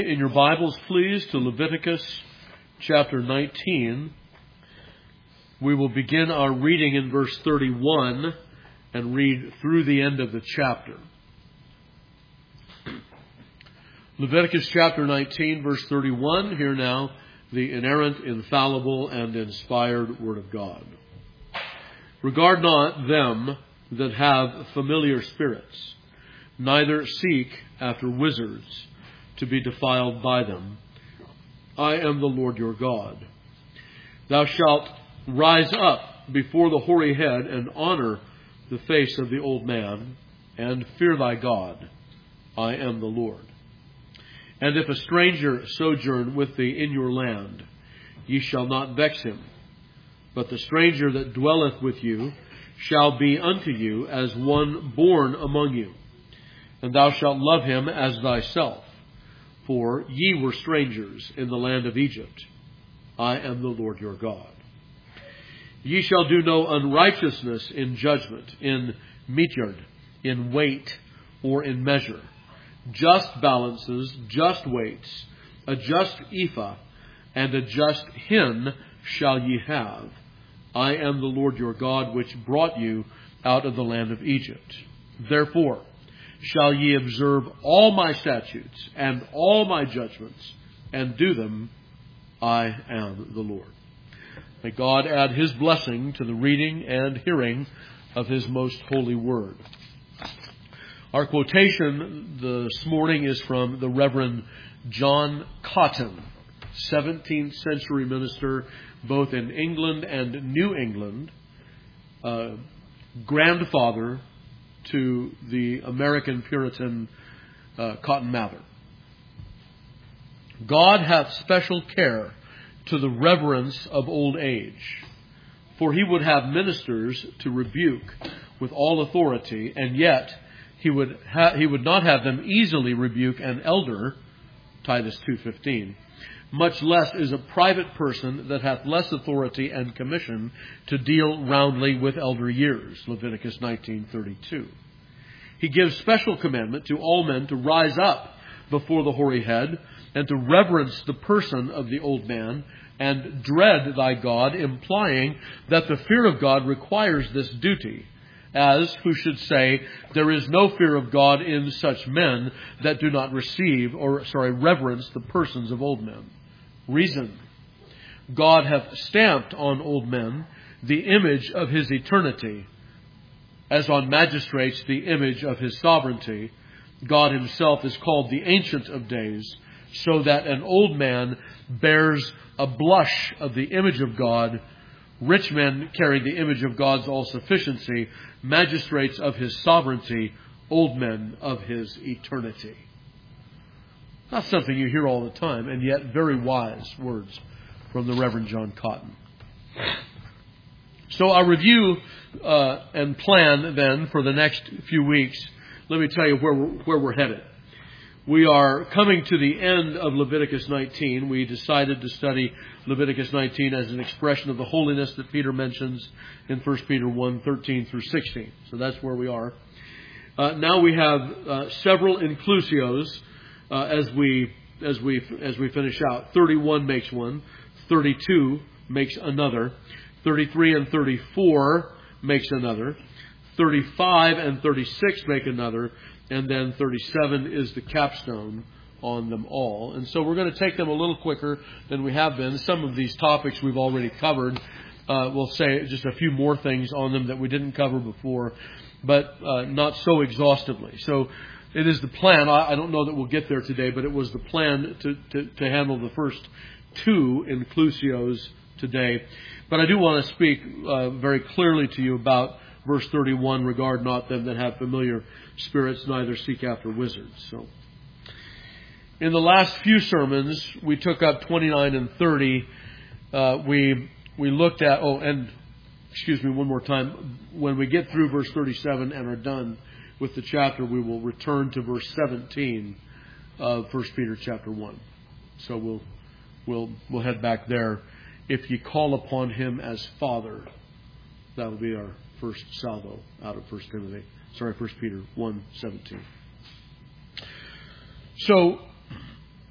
In your Bibles, please, to Leviticus chapter 19. We will begin our reading in verse 31 and read through the end of the chapter. Leviticus chapter 19, verse 31. Hear now the inerrant, infallible, and inspired Word of God. Regard not them that have familiar spirits, neither seek after wizards, to be defiled by them. I am the Lord your God. Thou shalt rise up before the hoary head and honor the face of the old man, and fear thy God. I am the Lord. And if a stranger sojourn with thee in your land, ye shall not vex him. But the stranger that dwelleth with you shall be unto you as one born among you, and thou shalt love him as thyself. For ye were strangers in the land of Egypt. I am the Lord your God. Ye shall do no unrighteousness in judgment, in meteyard, in weight, or in measure. Just balances, just weights, a just ephah, and a just hin shall ye have. I am the Lord your God, which brought you out of the land of Egypt. Therefore shall ye observe all my statutes and all my judgments, and do them. I am the Lord. May God add His blessing to the reading and hearing of His most holy word. Our quotation this morning is from the Reverend John Cotton, 17th century minister both in England and New England, grandfather to the American Puritan Cotton Mather. God hath special care to the reverence of old age, for He would have ministers to rebuke with all authority, and yet He would not have them easily rebuke an elder, Titus 2:15. Much less is a private person that hath less authority and commission to deal roundly with elder years. Leviticus 19:32. He gives special commandment to all men to rise up before the hoary head and to reverence the person of the old man and dread thy God, implying that the fear of God requires this duty, as who should say, there is no fear of God in such men that do not reverence the persons of old men. Reason: God hath stamped on old men the image of His eternity, as on magistrates the image of His sovereignty. God Himself is called the Ancient of Days, so that an old man bears a blush of the image of God. Rich men carry the image of God's all-sufficiency, magistrates of His sovereignty, old men of His eternity. Not something you hear all the time, and yet very wise words from the Reverend John Cotton. So our review and plan then for the next few weeks, let me tell you where we're headed. We are coming to the end of Leviticus 19. We decided to study Leviticus 19 as an expression of the holiness that Peter mentions in 1 Peter 1:13 through 16. So that's where we are. Now we have several inclusios as we finish out. 31 makes one, 32 makes another, 33 and 34 makes another, 35 and 36 make another, and then 37 is the capstone on them all. And so we're going to take them a little quicker than we have been. Some of these topics we've already covered. We'll say just a few more things on them that we didn't cover before, but not so exhaustively. So it is the plan. I don't know that we'll get there today, but it was the plan to handle the first two inclusios today. But I do want to speak very clearly to you about verse 31, regard not them that have familiar spirits, neither seek after wizards. So, in the last few sermons, we took up 29 and 30. We looked at, one more time. When we get through verse 37 and are done with the chapter, we will return to verse 17 of 1 Peter chapter 1. So we'll head back there. If ye call upon Him as Father, that'll be our first salvo out of 1 Peter 1:17. So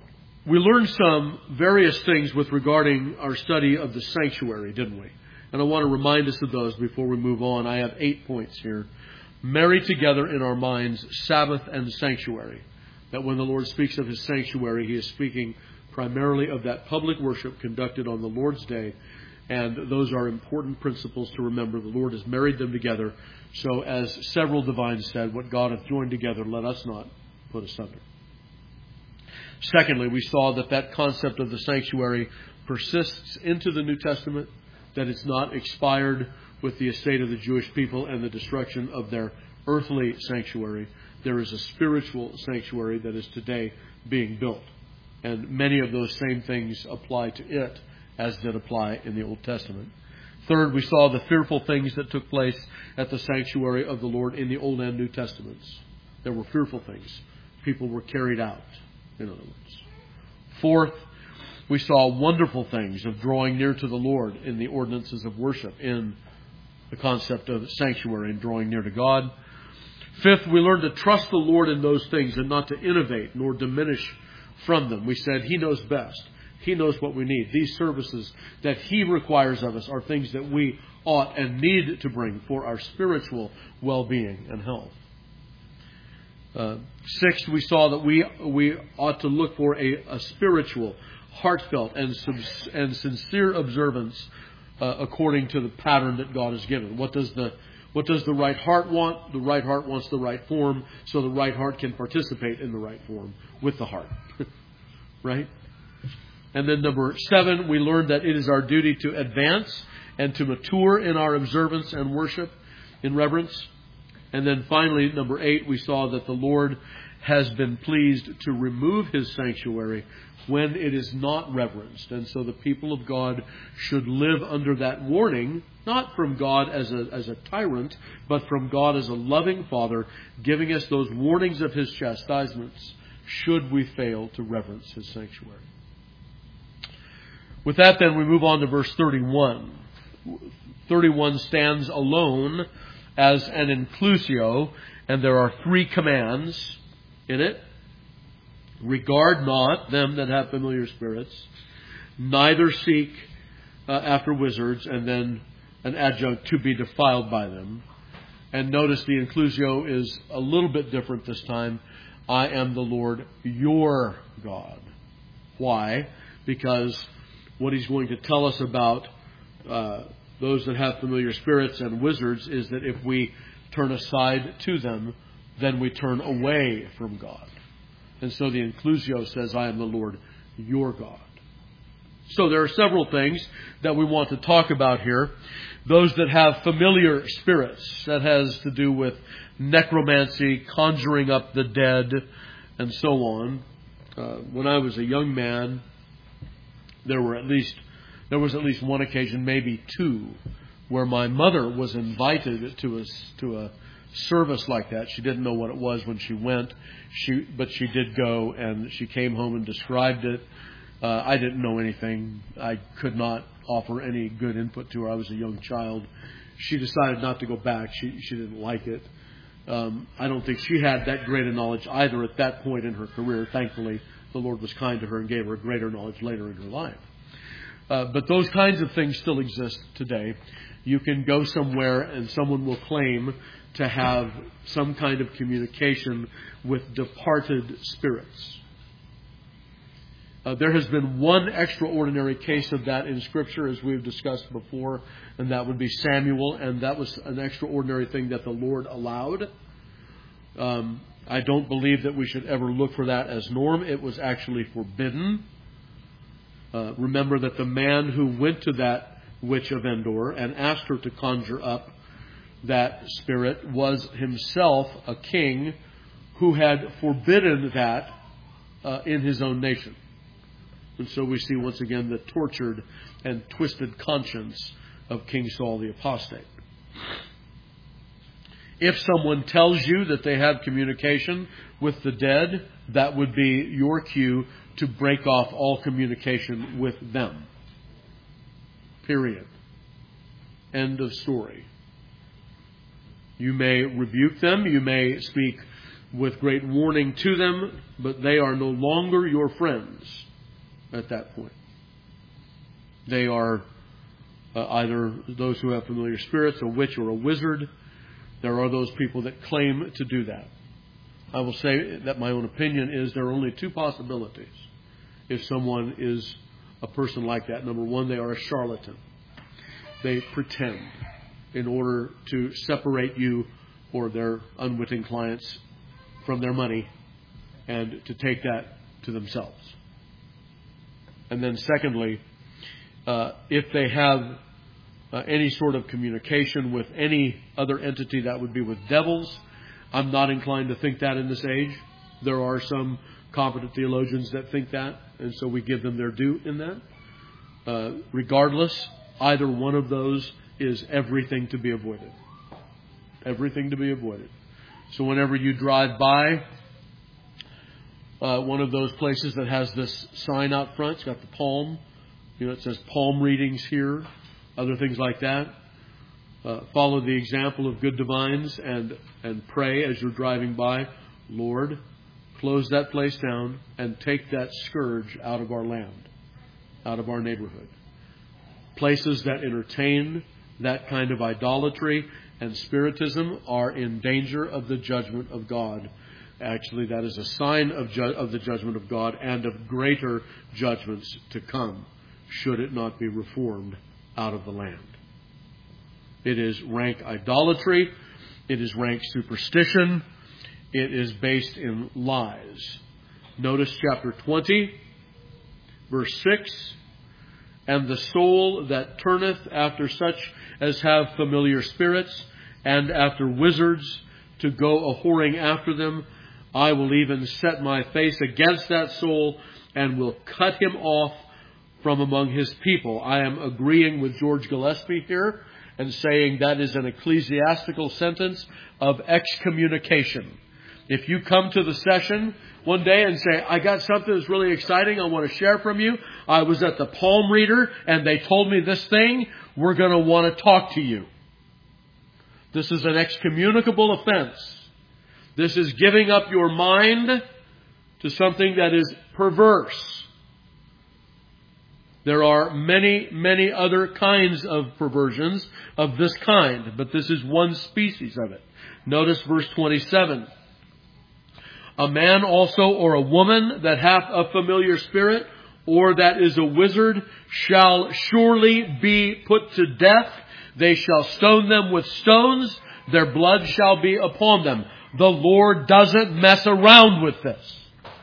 We learned some various things with regarding our study of the sanctuary, didn't we? And I want to remind us of those before we move on. I have 8 points here. Marry together in our minds Sabbath and sanctuary. That when the Lord speaks of His sanctuary, He is speaking primarily of that public worship conducted on the Lord's Day. And those are important principles to remember. The Lord has married them together. So as several divines said, what God hath joined together, let us not put asunder. Secondly, we saw that concept of the sanctuary persists into the New Testament, that it's not expired with the estate of the Jewish people and the destruction of their earthly sanctuary. There is a spiritual sanctuary that is today being built. And many of those same things apply to it as did apply in the Old Testament. Third, we saw the fearful things that took place at the sanctuary of the Lord in the Old and New Testaments. There were fearful things. People were carried out, in other words. Fourth, we saw wonderful things of drawing near to the Lord in the ordinances of worship, in the concept of sanctuary and drawing near to God. Fifth, we learned to trust the Lord in those things and not to innovate nor diminish from them. We said He knows best. He knows what we need. These services that He requires of us are things that we ought and need to bring for our spiritual well-being and health. Sixth, we saw that we ought to look for a spiritual, heartfelt, and sincere observance according to the pattern that God has given. What does the right heart want? The right heart wants the right form, so the right heart can participate in the right form with the heart. Right? And then number 7, we learned that it is our duty to advance and to mature in our observance and worship in reverence. And then finally, number 8, we saw that the Lord has been pleased to remove His sanctuary when it is not reverenced. And so the people of God should live under that warning, not from God as a tyrant, but from God as a loving Father, giving us those warnings of His chastisements should we fail to reverence His sanctuary. With that, then, we move on to verse 31. 31 stands alone as an inclusio, and there are 3 commands in it. Regard not them that have familiar spirits, neither seek after wizards, and then an adjunct, to be defiled by them. And notice the inclusio is a little bit different this time. I am the Lord your God. Why? Because what He's going to tell us about those that have familiar spirits and wizards is that if we turn aside to them, then we turn away from God. And so the inclusio says, I am the Lord your God. So there are several things that we want to talk about here. Those that have familiar spirits, that has to do with necromancy, conjuring up the dead, and so on. When I was a young man, there was at least one occasion, maybe 2, where my mother was invited to a service like that. She didn't know what it was when she went, but she did go, and she came home and described it. I didn't know anything. I could not offer any good input to her. I was a young child. She decided not to go back. She didn't like it. I don't think she had that great a knowledge either at that point in her career. Thankfully, the Lord was kind to her and gave her greater knowledge later in her life. But those kinds of things still exist today. You can go somewhere and someone will claim to have some kind of communication with departed spirits. There has been one extraordinary case of that in Scripture, as we've discussed before, and that would be Samuel, and that was an extraordinary thing that the Lord allowed. I don't believe that we should ever look for that as norm. It was actually forbidden. Remember that the man who went to that witch of Endor and asked her to conjure up that spirit was himself a king who had forbidden that in his own nation. And so we see once again the tortured and twisted conscience of King Saul the apostate. If someone tells you that they have communication with the dead, that would be your cue to break off all communication with them. Period. End of story. You may rebuke them, you may speak with great warning to them, but they are no longer your friends. at that point. They are either those who have familiar spirits, a witch or a wizard. There are those people that claim to do that. I will say that my own opinion is there are only two possibilities if someone is a person like that. Number one, they are a charlatan. They pretend in order to separate you or their unwitting clients from their money and to take that to themselves. And then secondly, if they have any sort of communication with any other entity, that would be with devils. I'm not inclined to think that in this age. There are some competent theologians that think that, and so we give them their due in that. Regardless, either one of those is everything to be avoided. Everything to be avoided. So whenever you drive by one of those places that has this sign out front, it's got the palm. It says palm readings here, other things like that. Follow the example of good divines and pray as you're driving by, Lord, close that place down and take that scourge out of our land, out of our neighborhood. Places that entertain that kind of idolatry and spiritism are in danger of the judgment of God. Actually, that is a sign of the judgment of God and of greater judgments to come, should it not be reformed out of the land. It is rank idolatry. It is rank superstition. It is based in lies. Notice chapter 20, verse 6. And the soul that turneth after such as have familiar spirits, and after wizards, to go a-whoring after them, I will even set my face against that soul, and will cut him off from among his people. I am agreeing with George Gillespie here, and saying that is an ecclesiastical sentence of excommunication. If you come to the session one day and say, I got something that's really exciting I want to share from you. I was at the palm reader and they told me this thing. We're going to want to talk to you. This is an excommunicable offense. This is giving up your mind to something that is perverse. There are many, many other kinds of perversions of this kind, but this is one species of it. Notice verse 27. A man also or a woman that hath a familiar spirit, or that is a wizard, shall surely be put to death. They shall stone them with stones. Their blood shall be upon them. The Lord doesn't mess around with this.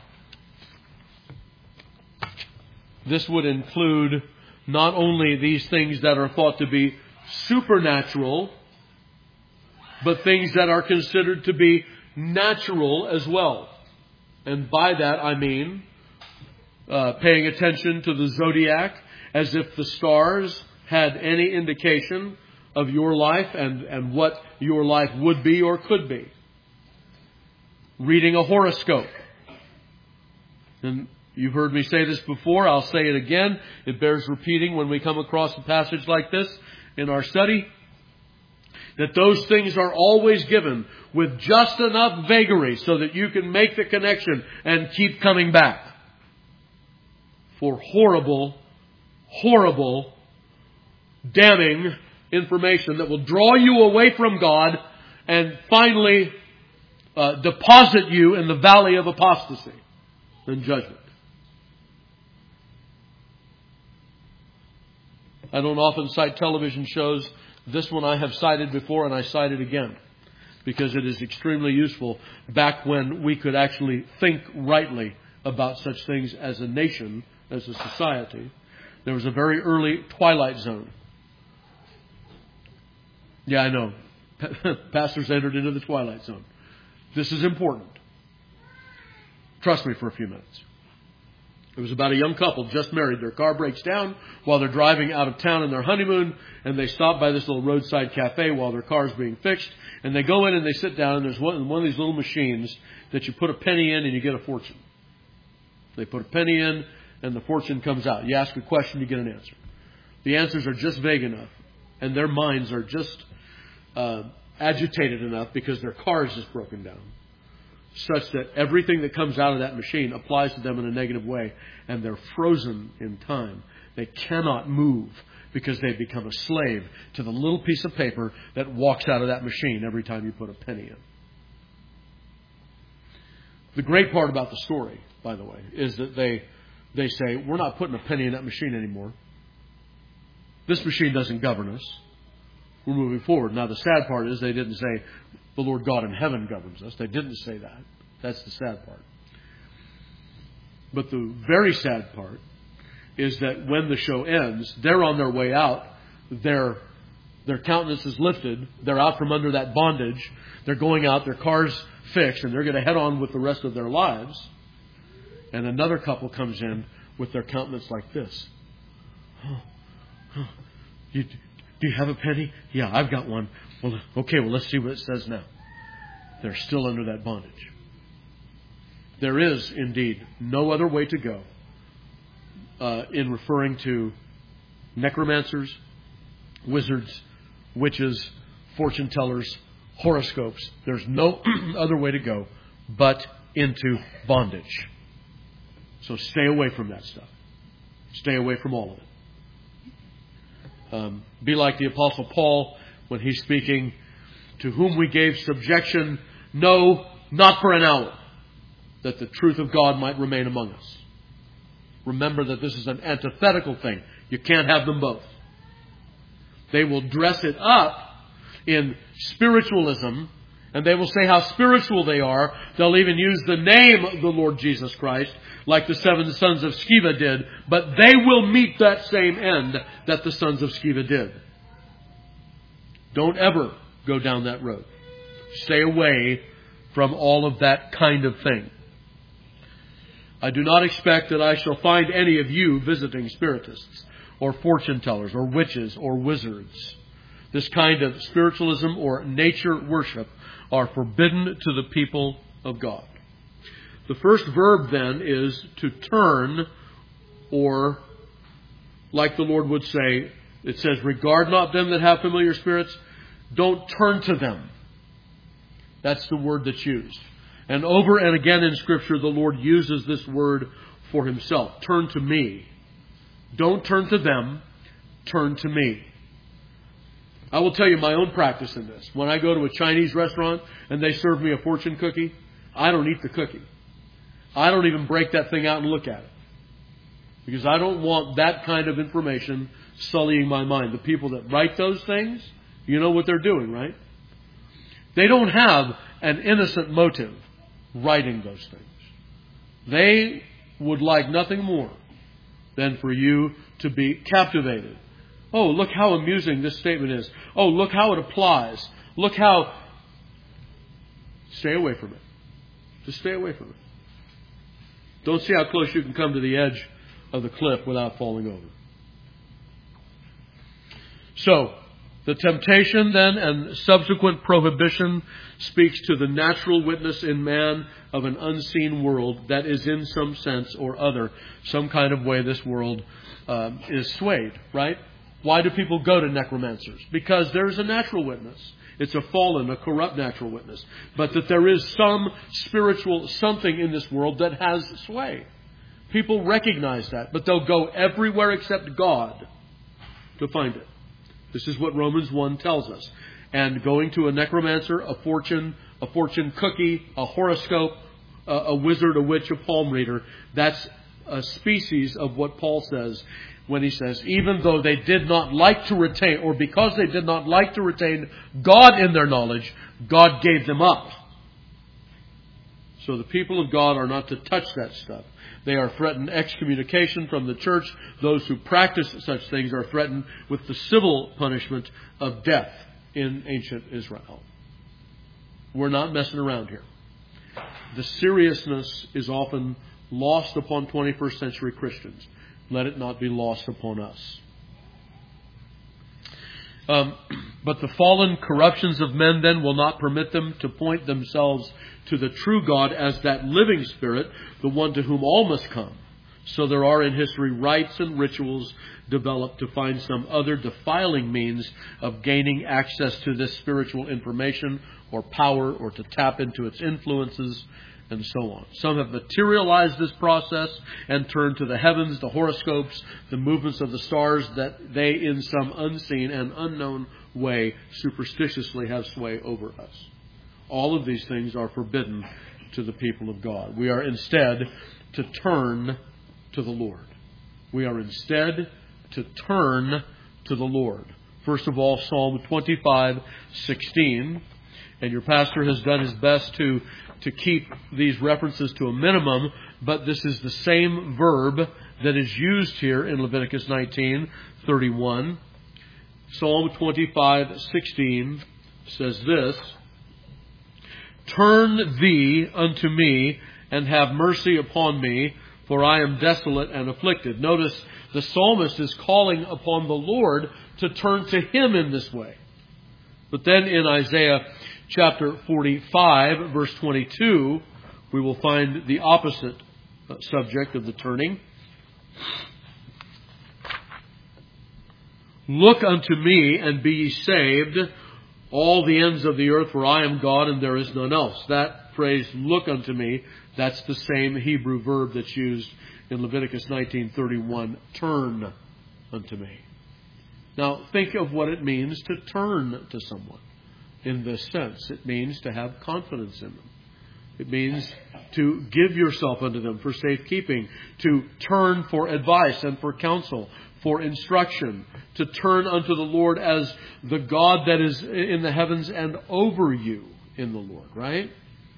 This would include not only these things that are thought to be supernatural, but things that are considered to be natural as well. And by that I mean paying attention to the zodiac as if the stars had any indication of your life and what your life would be or could be. Reading a horoscope. And you've heard me say this before. I'll say it again. It bears repeating when we come across a passage like this in our study. That those things are always given with just enough vagary so that you can make the connection and keep coming back. For horrible, horrible, damning information that will draw you away from God and finally deposit you in the valley of apostasy and judgment. I don't often cite television shows. This one I have cited before and I cite it again because it is extremely useful back when we could actually think rightly about such things as a nation, as a society. There was a very early Twilight Zone. Yeah, I know. Pastors entered into the Twilight Zone. This is important. Trust me for a few minutes. It was about a young couple just married. Their car breaks down while they're driving out of town on their honeymoon, and they stop by this little roadside cafe while their car is being fixed. And they go in and they sit down, and there's one of these little machines that you put a penny in and you get a fortune. They put a penny in and the fortune comes out. You ask a question, you get an answer. The answers are just vague enough, and their minds are just agitated enough because their car is just broken down. such that everything that comes out of that machine applies to them in a negative way, and they're frozen in time. They cannot move because they've become a slave to the little piece of paper that walks out of that machine every time you put a penny in. The great part about the story, by the way, is that they say, we're not putting a penny in that machine anymore. This machine doesn't govern us. We're moving forward. Now, the sad part is they didn't say, the Lord God in heaven governs us. They didn't say that. That's the sad part. But the very sad part is that when the show ends, they're on their way out. Their countenance is lifted. They're out from under that bondage. They're going out. Their car's fixed. And they're going to head on with the rest of their lives. And another couple comes in with their countenance like this. Do you have a penny? Yeah, I've got one. Well, okay, let's see what it says now. They're still under that bondage. There is, indeed, no other way to go in referring to necromancers, wizards, witches, fortune tellers, horoscopes. There's no other way to go but into bondage. So stay away from that stuff. Stay away from all of it. Be like the Apostle Paul when he's speaking, to whom we gave subjection, no, not for an hour, that the truth of God might remain among us. Remember that this is an antithetical thing. You can't have them both. They will dress it up in spiritualism, and they will say how spiritual they are. They'll even use the name of the Lord Jesus Christ, like the 7 sons of Sceva did, but they will meet that same end that the sons of Sceva did. Don't ever go down that road. Stay away from all of that kind of thing. I do not expect that I shall find any of you visiting spiritists or fortune tellers or witches or wizards. This kind of spiritualism or nature worship are forbidden to the people of God. The first verb then is to turn, or like the Lord would say, it says, regard not them that have familiar spirits. Don't turn to them. That's the word that's used. And over and again in Scripture, the Lord uses this word for Himself. Turn to me. Don't turn to them. Turn to me. I will tell you my own practice in this. When I go to a Chinese restaurant and they serve me a fortune cookie, I don't eat the cookie. I don't even break that thing out and look at it. Because I don't want that kind of information sullying my mind. The people that write those things, you know what they're doing, right? They don't have an innocent motive writing those things. They would like nothing more than for you to be captivated. Oh, look how amusing this statement is. Oh, look how it applies. Look how... Stay away from it. Just stay away from it. Don't see how close you can come to the edge of the cliff without falling over. So, the temptation then and subsequent prohibition speaks to the natural witness in man of an unseen world that is in some sense or other, some kind of way this world is swayed, right? Why do people go to necromancers? Because there's a natural witness. It's a fallen, a corrupt natural witness. But that there is some spiritual something in this world that has sway. People recognize that, but they'll go everywhere except God to find it. This is what Romans 1 tells us. And going to a necromancer, a fortune cookie, a horoscope, a wizard, a witch, a palm reader, that's a species of what Paul says when he says, even though they did not like to retain, or because they did not like to retain God in their knowledge, God gave them up. So the people of God are not to touch that stuff. They are threatened excommunication from the church. Those who practice such things are threatened with the civil punishment of death in ancient Israel. We're not messing around here. The seriousness is often lost upon 21st century Christians. Let it not be lost upon us. But the fallen corruptions of men then will not permit them to point themselves to the true God as that living Spirit, the one to whom all must come. So there are in history rites and rituals developed to find some other defiling means of gaining access to this spiritual information or power, or to tap into its influences, and so on. Some have materialized this process and turned to the heavens, the horoscopes, the movements of the stars, that they in some unseen and unknown way superstitiously have sway over us. All of these things are forbidden to the people of God. We are instead to turn to the Lord. We are instead to turn to the Lord. First of all, Psalm 25:16. And your pastor has done his best to keep these references to a minimum, but this is the same verb that is used here in Leviticus 19:31. Psalm 25:16 says this: Turn thee unto me, and have mercy upon me, for I am desolate and afflicted. Notice the psalmist is calling upon the Lord to turn to Him in this way. But then in Isaiah chapter 45, verse 22, we will find the opposite subject of the turning. Look unto me, and be ye saved, all the ends of the earth, for I am God, and there is none else. That phrase, look unto me, that's the same Hebrew verb that's used in Leviticus 19:31, turn unto me. Now, think of what it means to turn to someone. In this sense, it means to have confidence in them. It means to give yourself unto them for safekeeping, to turn for advice and for counsel, for instruction, to turn unto the Lord as the God that is in the heavens and over you in the Lord, right?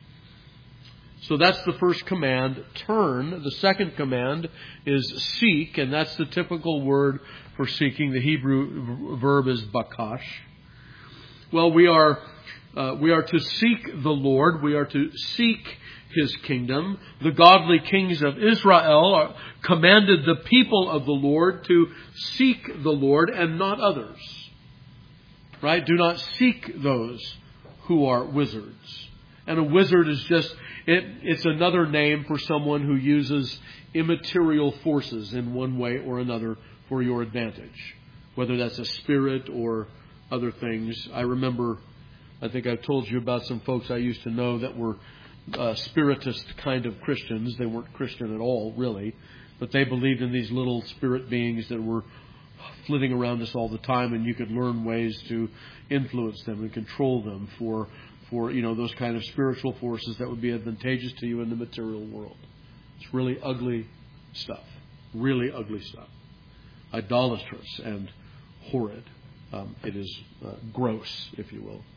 So that's the first command, turn. The second command is seek, and that's the typical word for seeking. The Hebrew verb is bakash. Well, we are to seek the Lord. We are to seek His kingdom. The godly kings of Israel commanded the people of the Lord to seek the Lord and not others. Right? Do not seek those who are wizards. And a wizard is just, it's another name for someone who uses immaterial forces in one way or another for your advantage. Whether that's a spirit or other things. I remember, I think I've told you about some folks I used to know that were spiritist kind of Christians. They weren't Christian at all, really. But they believed in these little spirit beings that were flitting around us all the time, and you could learn ways to influence them and control them for those kind of spiritual forces that would be advantageous to you in the material world. It's really ugly stuff. Really ugly stuff. Idolatrous and horrid. It is gross, if you will.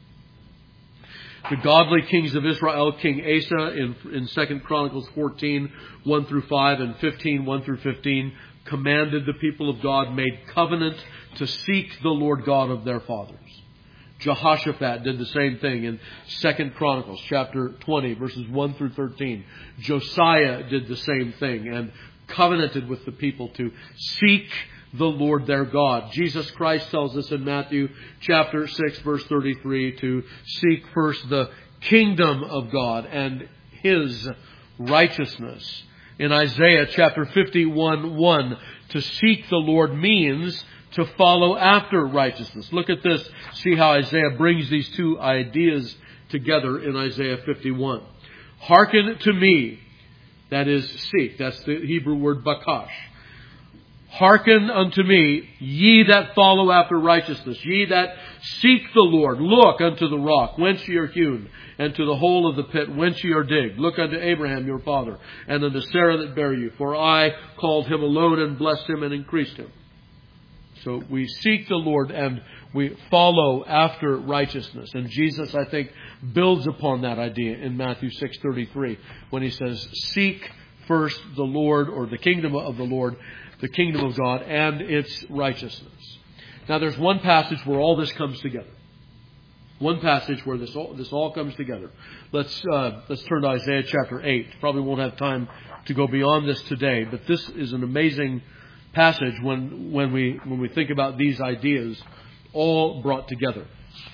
The godly kings of Israel, King Asa in 2 Chronicles 14, 1 through 5, and 15, 1 through 15, commanded the people of God, made covenant to seek the Lord God of their fathers. Jehoshaphat did the same thing in 2 Chronicles chapter 20, verses 1 through 13. Josiah did the same thing and covenanted with the people to seek the Lord their God. Jesus Christ tells us in Matthew chapter 6, verse 33, to seek first the kingdom of God and His righteousness. In Isaiah chapter 51:1, to seek the Lord means to follow after righteousness. Look at this. See how Isaiah brings these two ideas together in Isaiah 51. Hearken to me, that is seek. That's the Hebrew word bakash. Hearken unto me, ye that follow after righteousness, ye that seek the Lord. Look unto the rock, whence ye are hewn, and to the hole of the pit, whence ye are digged. Look unto Abraham your father, and unto Sarah that bare you. For I called him alone, and blessed him, and increased him. So we seek the Lord, and we follow after righteousness. And Jesus, I think, builds upon that idea in Matthew 6:33, when He says, seek first the Lord, or the kingdom of the Lord, the kingdom of God, and its righteousness. Now there's one passage where all this comes together. One passage where this all comes together. Let's turn to Isaiah chapter 8. Probably won't have time to go beyond this today, but this is an amazing passage when we think about these ideas all brought together.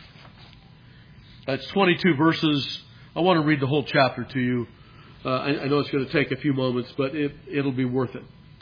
It's 22 verses. I want to read the whole chapter to you. I know it's going to take a few moments, but it'll be worth it.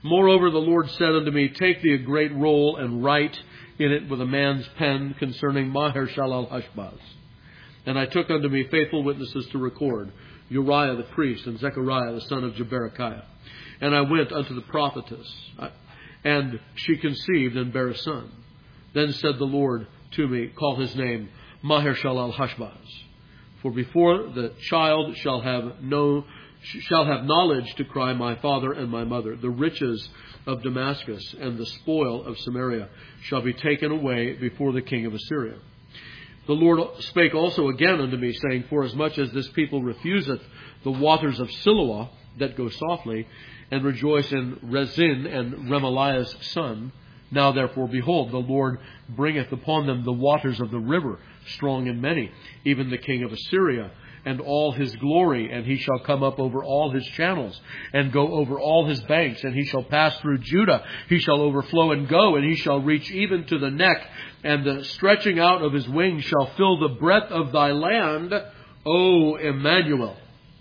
Moreover, the Lord said unto me, Take thee a great roll, and write in it with a man's pen concerning Maher-shalal-Hashbaz. And I took unto me faithful witnesses to record, Uriah the priest, and Zechariah the son of Jeberechiah. And I went unto the prophetess, and she conceived and bare a son. Then said the Lord to me, Call his name Maher-shalal-Hashbaz. For before the child shall have knowledge to cry, My father and my mother, the riches of Damascus and the spoil of Samaria shall be taken away before the king of Assyria. The Lord spake also again unto me, saying, Forasmuch as this people refuseth the waters of Siloah that go softly, and rejoice in Rezin and Remaliah's son, now therefore, behold, the Lord bringeth upon them the waters of the river, strong and many, even the king of Assyria, and all his glory, and he shall come up over all his channels, and go over all his banks, and he shall pass through Judah. He shall overflow and go, and he shall reach even to the neck, and the stretching out of his wings shall fill the breadth of thy land, O Emmanuel.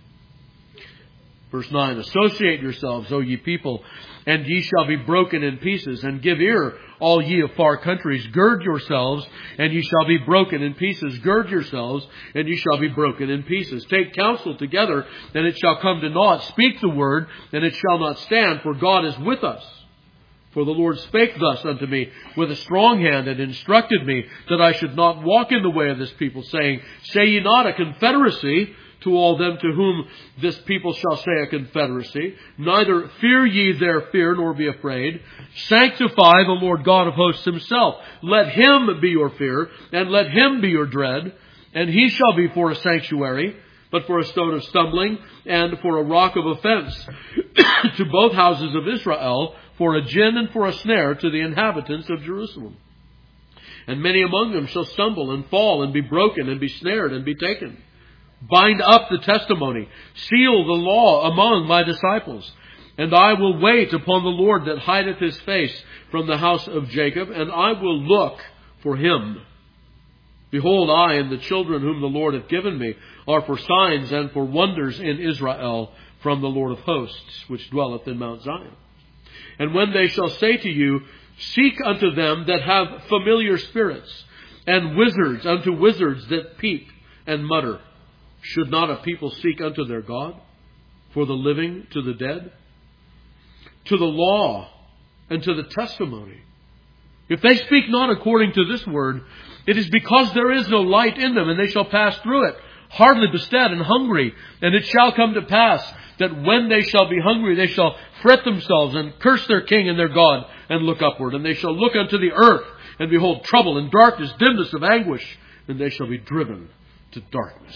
Verse 9, Associate yourselves, O ye people, and ye shall be broken in pieces, and give ear, all ye of far countries. Gird yourselves, and ye shall be broken in pieces. Gird yourselves, and ye shall be broken in pieces. Take counsel together, and it shall come to naught. Speak the word, and it shall not stand, for God is with us. For the Lord spake thus unto me with a strong hand, and instructed me that I should not walk in the way of this people, saying, Say ye not a confederacy to all them to whom this people shall say a confederacy. Neither fear ye their fear, nor be afraid. Sanctify the Lord God of hosts himself. Let him be your fear, and let him be your dread. And he shall be for a sanctuary, but for a stone of stumbling, and for a rock of offense to both houses of Israel, for a gin and for a snare to the inhabitants of Jerusalem. And many among them shall stumble and fall, and be broken, and be snared, and be taken. Bind up the testimony, seal the law among my disciples. And I will wait upon the Lord that hideth his face from the house of Jacob, and I will look for him. Behold, I and the children whom the Lord hath given me are for signs and for wonders in Israel from the Lord of hosts, which dwelleth in Mount Zion. And when they shall say to you, Seek unto them that have familiar spirits, and wizards unto wizards that peep and mutter, should not a people seek unto their God, for the living to the dead? To the law and to the testimony. If they speak not according to this word, it is because there is no light in them, and they shall pass through it, hardly bestead and hungry. And it shall come to pass that when they shall be hungry, they shall fret themselves and curse their king and their God, and look upward. And they shall look unto the earth, and behold trouble and darkness, dimness of anguish, and they shall be driven to darkness.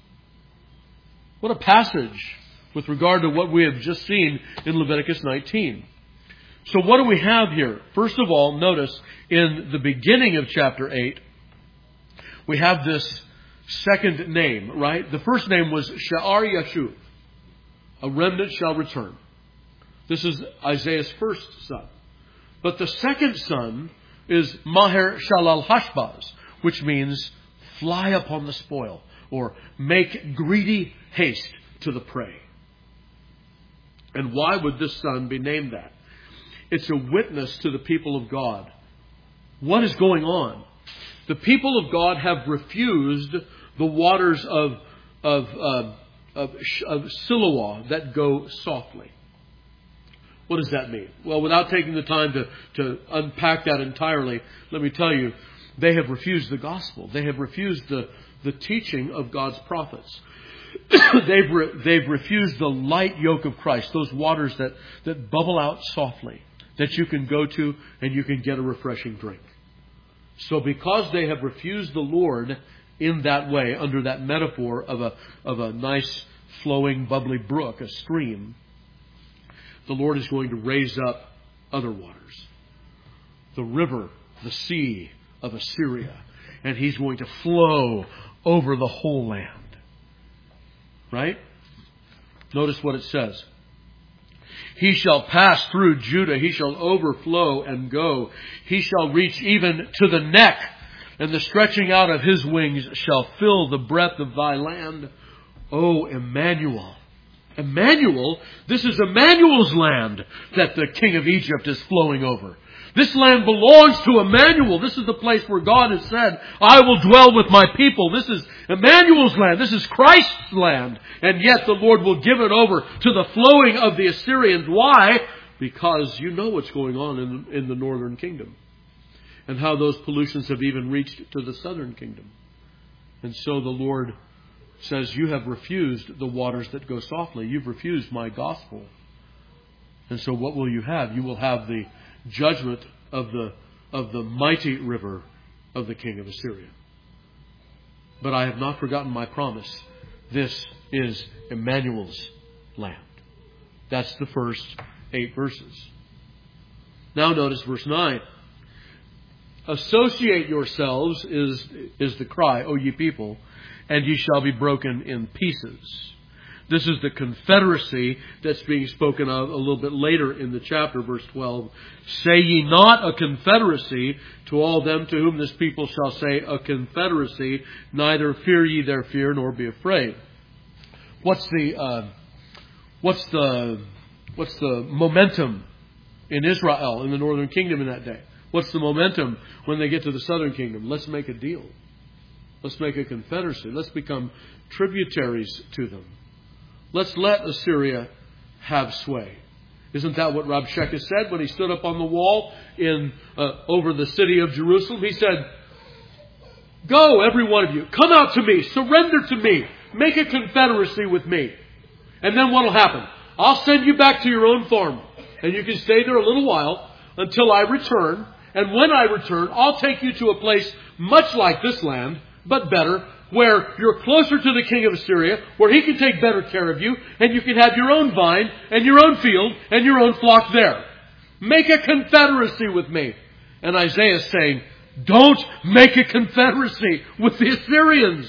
What a passage with regard to what we have just seen in Leviticus 19. So what do we have here? First of all, notice in the beginning of chapter 8, we have this second name, right? The first name was She'ar Yashuv. A remnant shall return. This is Isaiah's first son. But the second son is Maher-shalal-Hashbaz, which means fly upon the spoil, or make greedy haste to the prey. And why would this son be named that? It's a witness to the people of God. What is going on? The people of God have refused the waters of Siloah that go softly. What does that mean? Well, without taking the time to unpack that entirely, let me tell you, they have refused the gospel. They have refused the teaching of God's prophets. They've refused the light yoke of Christ, those waters that bubble out softly, that you can go to and you can get a refreshing drink. So because they have refused the Lord in that way, under that metaphor of a nice flowing bubbly brook, a stream, the Lord is going to raise up other waters. The river, the sea of Assyria. And He's going to flow over the whole land. Right? Notice what it says. He shall pass through Judah. He shall overflow and go. He shall reach even to the neck. And the stretching out of His wings shall fill the breadth of thy land. O Emmanuel. Emmanuel, this is Emmanuel's land that the king of Egypt is flowing over. This land belongs to Emmanuel. This is the place where God has said, I will dwell with my people. This is Emmanuel's land. This is Christ's land. And yet the Lord will give it over to the flowing of the Assyrians. Why? Because you know what's going on in the northern kingdom. And how those pollutions have even reached to the southern kingdom. And so the Lord says, you have refused the waters that go softly. You've refused my gospel. And so what will you have? You will have the judgment of the mighty river of the king of Assyria. But I have not forgotten my promise. This is Emmanuel's land. That's the first 8 verses. Now notice verse 9. Associate yourselves is the cry, O ye people, and ye shall be broken in pieces. This is the confederacy that's being spoken of a little bit later in the chapter, verse 12. Say ye not a confederacy to all them to whom this people shall say a confederacy, neither fear ye their fear, nor be afraid. What's the momentum in Israel, in the northern kingdom in that day? What's the momentum when they get to the southern kingdom? Let's make a deal. Let's make a confederacy. Let's become tributaries to them. Let's let Assyria have sway. Isn't that what Rabshakeh said when he stood up on the wall over the city of Jerusalem? He said, go, every one of you. Come out to me. Surrender to me. Make a confederacy with me. And then what will happen? I'll send you back to your own farm. And you can stay there a little while until I return. And when I return, I'll take you to a place much like this land, but better, where you're closer to the king of Assyria, where he can take better care of you, and you can have your own vine, and your own field, and your own flock there. Make a confederacy with me. And Isaiah is saying, don't make a confederacy with the Assyrians.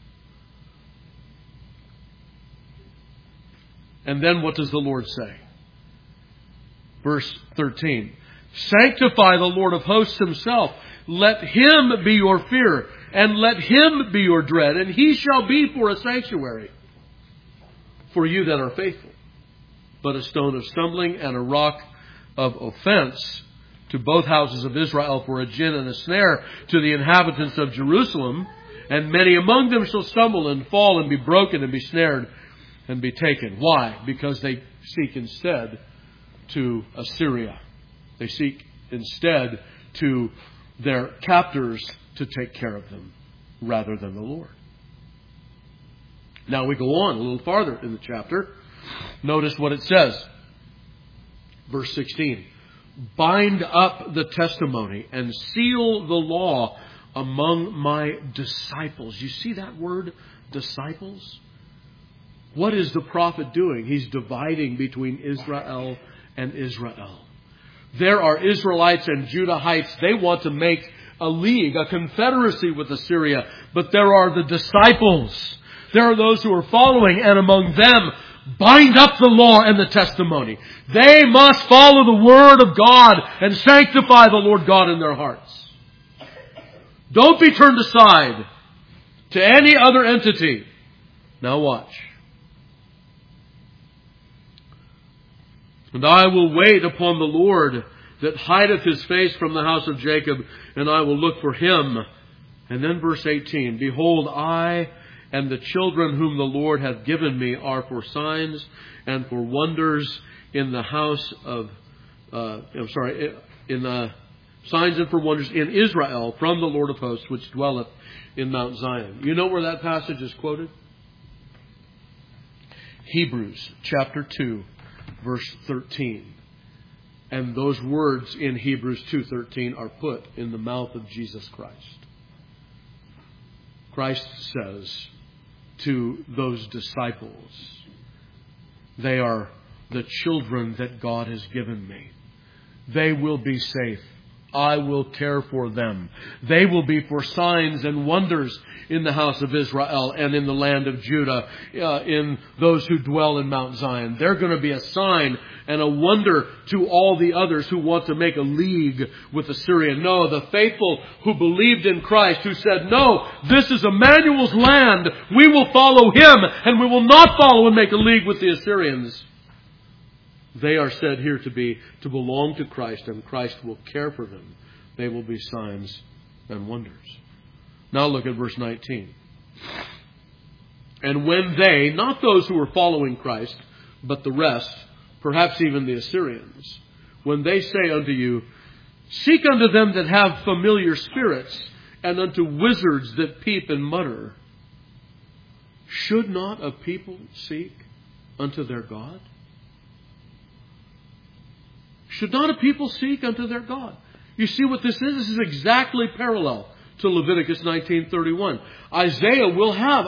And then what does the Lord say? Verse 13. Sanctify the Lord of hosts himself. Let him be your fear, and let him be your dread, and he shall be for a sanctuary for you that are faithful, but a stone of stumbling and a rock of offense to both houses of Israel, for a gin and a snare to the inhabitants of Jerusalem. And many among them shall stumble and fall and be broken and be snared and be taken. Why? Because they seek instead to Assyria. They seek instead to their captors to take care of them rather than the Lord. Now we go on a little farther in the chapter. Notice what it says. Verse 16. Bind up the testimony and seal the law among my disciples. You see that word, disciples? What is the prophet doing? He's dividing between Israel and Israel. There are Israelites and Judahites. They want to make a league, a confederacy with Assyria. But there are the disciples. There are those who are following, and among them, bind up the law and the testimony. They must follow the word of God and sanctify the Lord God in their hearts. Don't be turned aside to any other entity. Now watch. And I will wait upon the Lord that hideth his face from the house of Jacob, and I will look for him. And then verse 18, behold, I and the children whom the Lord hath given me are for signs and for wonders in the house of, in the signs and for wonders in Israel from the Lord of hosts, which dwelleth in Mount Zion. You know where that passage is quoted? Hebrews chapter 2. Verse 13. And those words in Hebrews 2:13 are put in the mouth of Jesus Christ. Christ says to those disciples, they are the children that God has given me. They will be safe I will care for them. They will be for signs and wonders in the house of Israel and in the land of Judah, in those who dwell in Mount Zion. They're going to be a sign and a wonder to all the others who want to make a league with Assyria. No, the faithful who believed in Christ, who said, no, this is Emmanuel's land. We will follow him and we will not follow and make a league with the Assyrians. They are said here to belong to Christ, and Christ will care for them. They will be signs and wonders. Now look at verse 19. And when they, not those who are following Christ, but the rest, perhaps even the Assyrians, when they say unto you, seek unto them that have familiar spirits, and unto wizards that peep and mutter, should not a people seek unto their God? Should not a people seek unto their God? You see what this is? This is exactly parallel to Leviticus 19:31. Isaiah will have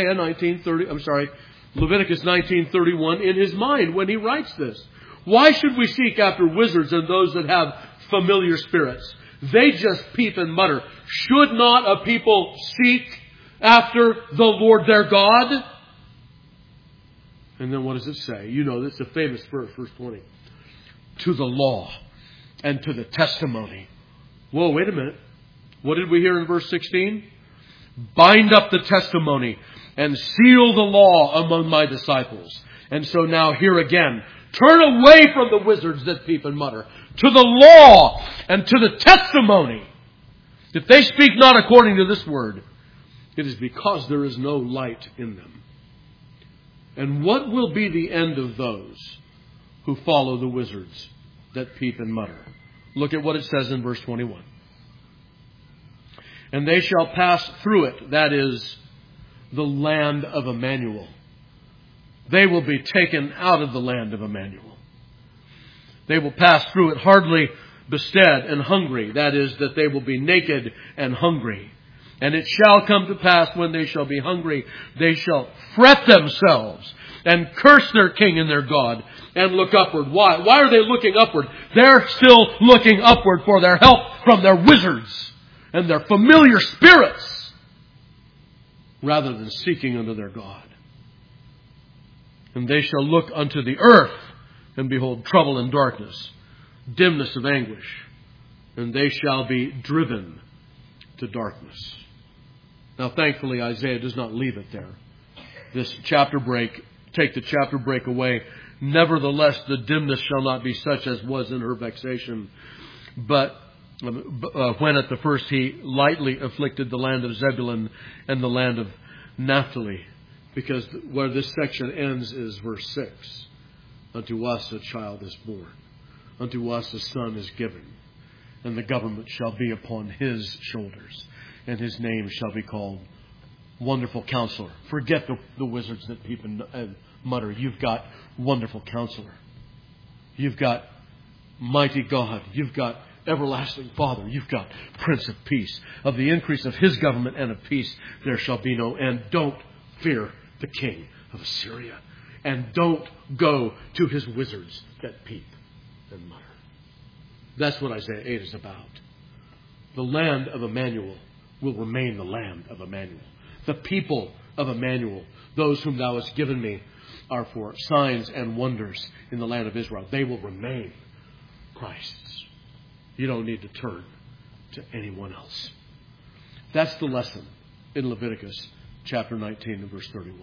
Leviticus 19:31 in his mind when he writes this. Why should we seek after wizards and those that have familiar spirits? They just peep and mutter. Should not a people seek after the Lord their God? And then what does it say? You know, this is a famous verse, verse 20. To the law and to the testimony. Whoa, wait a minute. What did we hear in verse 16? Bind up the testimony and seal the law among my disciples. And so now here again, turn away from the wizards that peep and mutter. To the law and to the testimony. If they speak not according to this word, it is because there is no light in them. And what will be the end of those who follow the wizards that peep and mutter? Look at what it says in verse 21. And they shall pass through it, that is, the land of Emmanuel. They will be taken out of the land of Emmanuel. They will pass through it hardly bestead and hungry, that is, that they will be naked and hungry. And it shall come to pass when they shall be hungry, they shall fret themselves and curse their king and their God and look upward. Why? Why are they looking upward? They're still looking upward for their help from their wizards and their familiar spirits rather than seeking unto their God. And they shall look unto the earth and behold trouble and darkness, dimness of anguish, and they shall be driven to darkness. Now, thankfully, Isaiah does not leave it there. This chapter break, take the chapter break away. Nevertheless, the dimness shall not be such as was in her vexation. But when at the first he lightly afflicted the land of Zebulun and the land of Naphtali. Because where this section ends is verse 6. Unto us a child is born. Unto us a son is given. And the government shall be upon his shoulders. And his name shall be called Wonderful Counselor. Forget the wizards that peep and mutter. You've got Wonderful Counselor. You've got Mighty God. You've got Everlasting Father. You've got Prince of Peace. Of the increase of his government and of peace there shall be no end. Don't fear the king of Assyria. And don't go to his wizards that peep and mutter. That's what Isaiah 8 is about. The land of Emmanuel will remain the land of Emmanuel. The people of Emmanuel, those whom thou hast given me, are for signs and wonders in the land of Israel. They will remain Christ's. You don't need to turn to anyone else. That's the lesson in Leviticus chapter 19 and verse 31.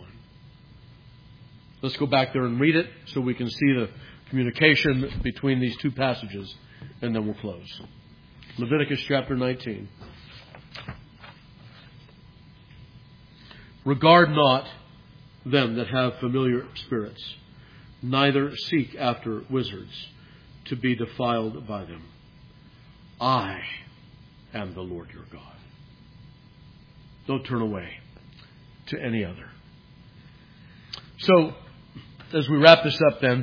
Let's go back there and read it so we can see the communication between these two passages, and then we'll close. Leviticus chapter 19. Regard not them that have familiar spirits, neither seek after wizards to be defiled by them. I am the Lord your God. Don't turn away to any other. So, as we wrap this up then,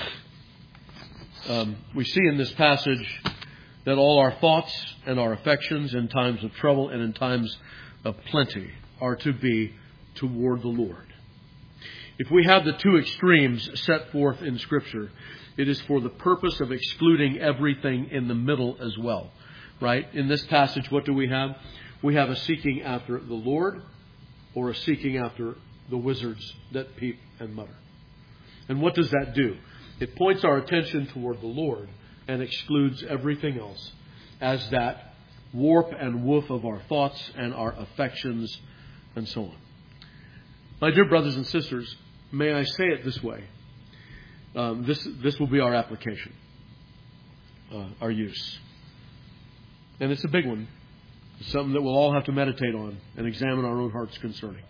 we see in this passage that all our thoughts and our affections in times of trouble and in times of plenty are to be toward the Lord. If we have the two extremes set forth in Scripture, it is for the purpose of excluding everything in the middle as well. right? In this passage, what do we have? We have a seeking after the Lord or a seeking after the wizards that peep and mutter. And what does that do? It points our attention toward the Lord and excludes everything else as that warp and woof of our thoughts and our affections and so on. My dear brothers and sisters, may I say it this way. This will be our application, our use. And it's a big one. It's something that we'll all have to meditate on and examine our own hearts concerning.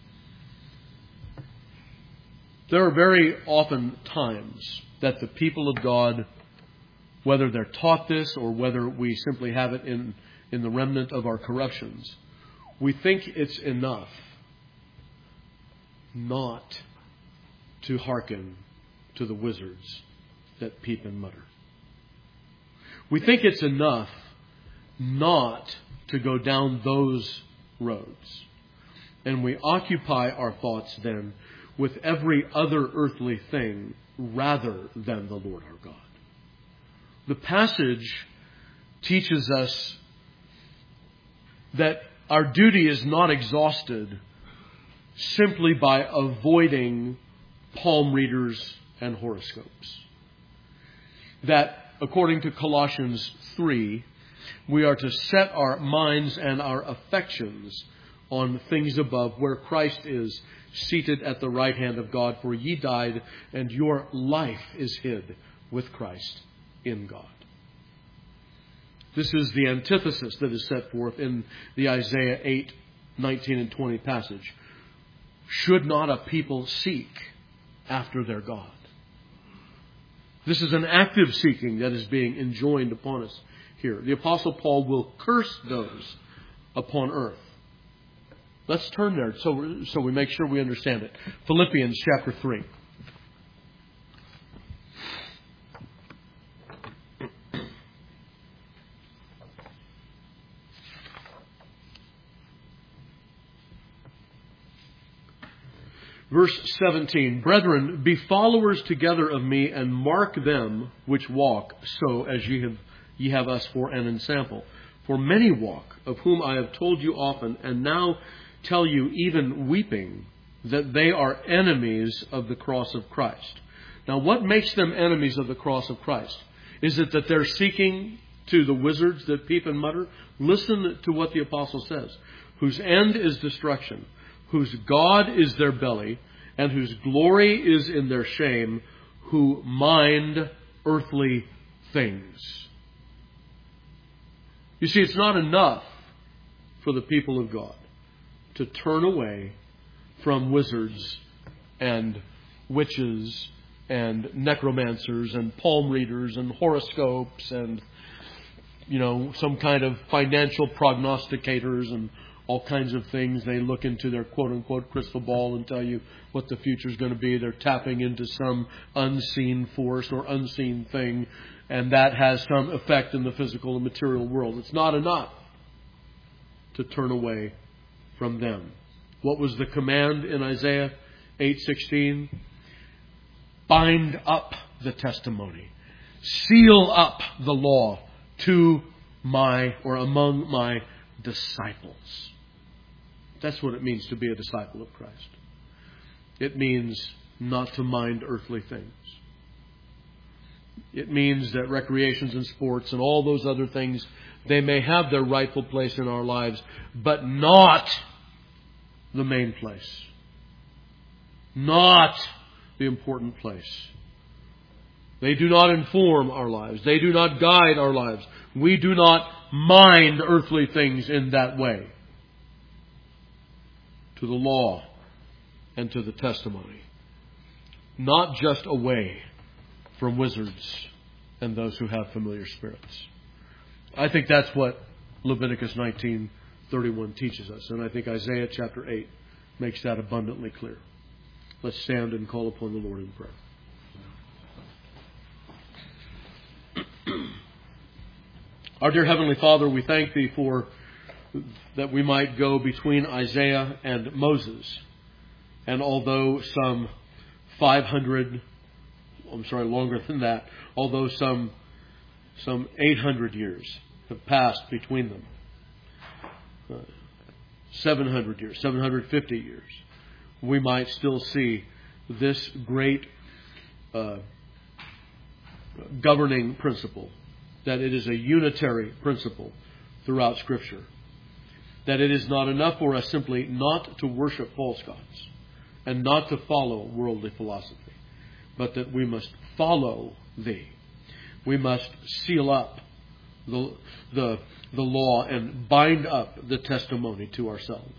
There are very often times that the people of God, whether they're taught this or whether we simply have it in the remnant of our corruptions, we think it's enough not to hearken to the wizards that peep and mutter. We think it's enough not to go down those roads. And we occupy our thoughts then with every other earthly thing rather than the Lord our God. The passage teaches us that our duty is not exhausted simply by avoiding palm readers and horoscopes. That, according to Colossians 3, we are to set our minds and our affections on things above, where Christ is seated at the right hand of God. For ye died, and your life is hid with Christ in God. This is the antithesis that is set forth in the Isaiah 8, 19 and 20 passage. Should not a people seek after their God? This is an active seeking that is being enjoined upon us here. The Apostle Paul will curse those upon earth. Let's turn there so we make sure we understand it. Philippians chapter 3. Verse 17, Brethren, be followers together of me, and mark them which walk, so as ye have us for an ensample. For many walk, of whom I have told you often, and now tell you even weeping, that they are enemies of the cross of Christ. Now, what makes them enemies of the cross of Christ? Is it that they're seeking to the wizards that peep and mutter? Listen to what the apostle says. Whose end is destruction, whose God is their belly, and whose glory is in their shame, who mind earthly things. You see, it's not enough for the people of God to turn away from wizards and witches and necromancers and palm readers and horoscopes and, some kind of financial prognosticators and all kinds of things. They look into their quote-unquote crystal ball and tell you what the future is going to be. They're tapping into some unseen force or unseen thing, and that has some effect in the physical and material world. It's not enough to turn away from them. What was the command in Isaiah 8:16? Bind up the testimony. Seal up the law to among my disciples. That's what it means to be a disciple of Christ. It means not to mind earthly things. It means that recreations and sports and all those other things, they may have their rightful place in our lives, but not the main place. Not the important place. They do not inform our lives. They do not guide our lives. We do not mind earthly things in that way. To the law and to the testimony. Not just away from wizards and those who have familiar spirits. I think that's what Leviticus 19:31 teaches us. And I think Isaiah chapter 8 makes that abundantly clear. Let's stand and call upon the Lord in prayer. Our dear Heavenly Father, we thank Thee for that we might go between Isaiah and Moses. And although some 500, longer than that, although some 800 years have passed between them. 700 years, 750 years. We might still see this great governing principle, that it is a unitary principle throughout Scripture. That it is not enough for us simply not to worship false gods and not to follow worldly philosophy, but that we must follow Thee. We must seal up the law and bind up the testimony to ourselves.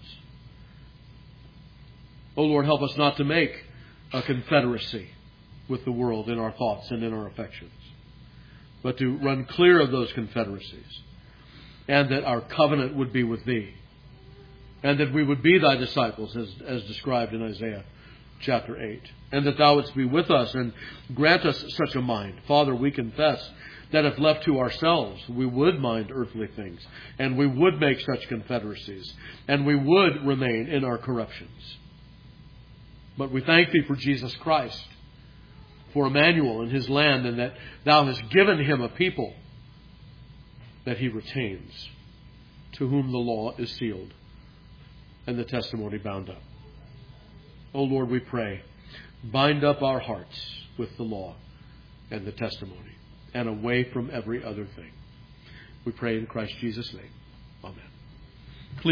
O Lord, help us not to make a confederacy with the world in our thoughts and in our affections, but to run clear of those confederacies, and that our covenant would be with Thee, and that we would be Thy disciples as described in Isaiah chapter 8, and that Thou wouldst be with us and grant us such a mind. Father, we confess that if left to ourselves, we would mind earthly things, and we would make such confederacies, and we would remain in our corruptions. But we thank Thee for Jesus Christ, for Emmanuel and His land, and that Thou hast given Him a people that He retains, to whom the law is sealed and the testimony bound up. O Lord, we pray, bind up our hearts with the law and the testimony, and away from every other thing. We pray in Christ Jesus' name.